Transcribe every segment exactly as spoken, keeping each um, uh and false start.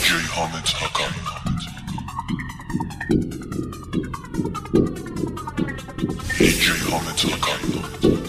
جی حامد حقایی دی جی حامد حقایی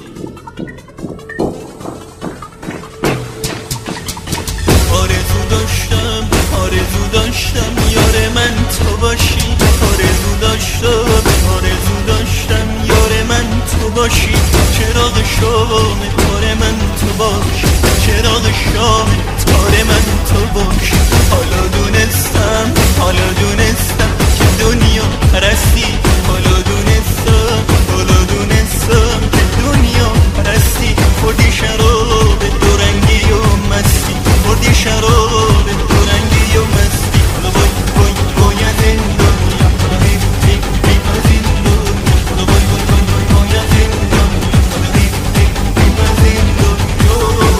آرزو داشتم آرزو داشتم یار من تو باشی، آرزو داشتم آرزو داشتم یار من تو باشی، چراغ شام تار من تو باشی، چراغ شام تار من تو باشی. حالا دونستم حالا دونستم که دنیا پرستی، حالا دونستم حالا دونستم که دنیا پرستی، خوردی شراب دو رنگی و مستی، خوردی شراب دو رنگی و مستی. حالا وای وای باید این دنیا، حالا هی هی هی از این دنیا، حالا وای وای وای وای باید این دنیا، حالا هی هی هی از این دنیا.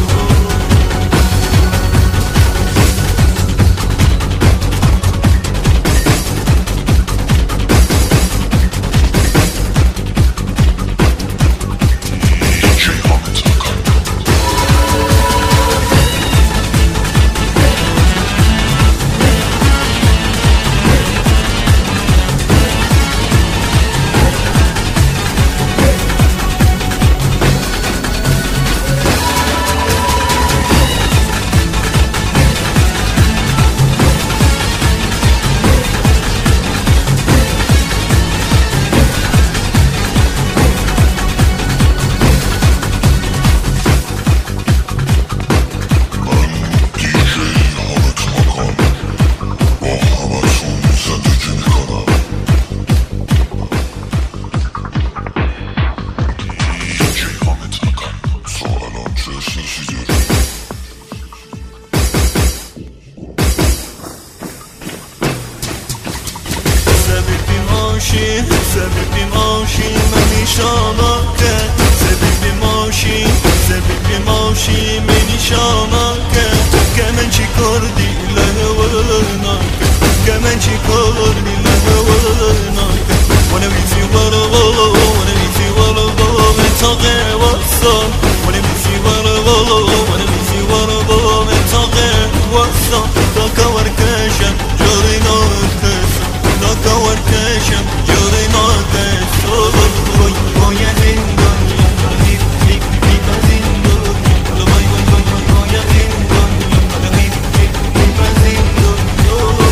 سبیبی ماشی منی شاماکه، سبیبی ماشی سبیبی ماشی منی شاماکه، که من چی کردی لهواناکه، که من چی کردی لهواناکه. وانا بیزی والا والا وانا بیزی والا والا متاقه واسان، وانا بیزی والا والا وانا بیزی والا والا متاقه واسان. دا کورکشم جوری ناکسم، دا کورکشم جوری ناکسم. وای باید این دنیا، حالا هی هی هی از این دنیا، حالا وای وای وای وای باید این دنیا، حالا هی هی هی از این دنیا.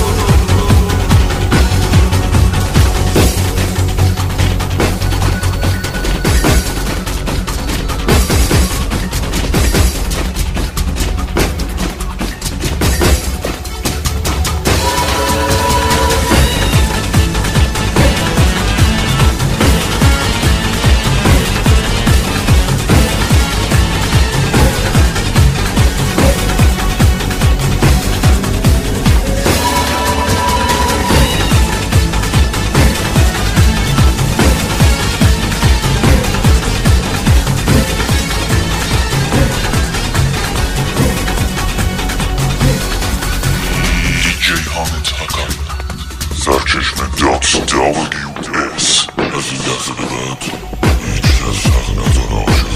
سرچشمه دات دبلیو اس از این لحظه به بعد هیچ کس حق نداره